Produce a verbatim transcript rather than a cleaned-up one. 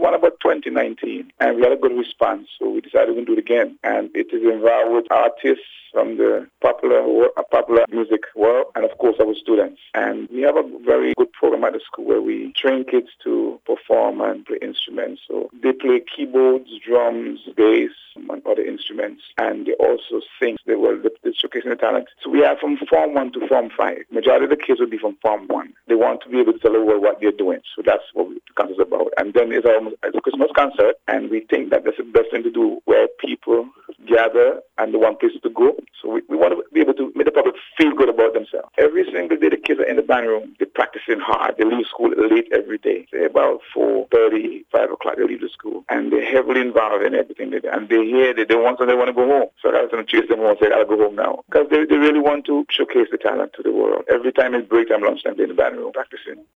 one about twenty nineteen, and we had a good response, so we decided to do it again. And it is involved with artists from the popular uh, popular music world, and of course our students. And we have a very good program at the school where we train kids to perform and play instruments. So they play keyboards, drums, bass, and other instruments, and they also sing. They were they're showcasing the talent. So we have from Form one to Form five. Majority of the kids will be from Form one. They want to be able to tell the world what they're doing. So that's what the concert is about. And then it's our it's a Christmas concert, and we think that that's the best thing to do, where people gather and they want places to go. So we, we want to be able to make the public feel good about themselves. Every single day the kids are in the band room. They're practicing hard. They leave school late every day. Say about four thirty, five o'clock they leave the school. And they're heavily involved in everything they do. And they hear that they want something, they want to go home. So I was going to chase them home and say, I'll go home now. Because they, they really want to showcase the talent to the world. Every time it's break time, lunchtime, they're in the band room practicing.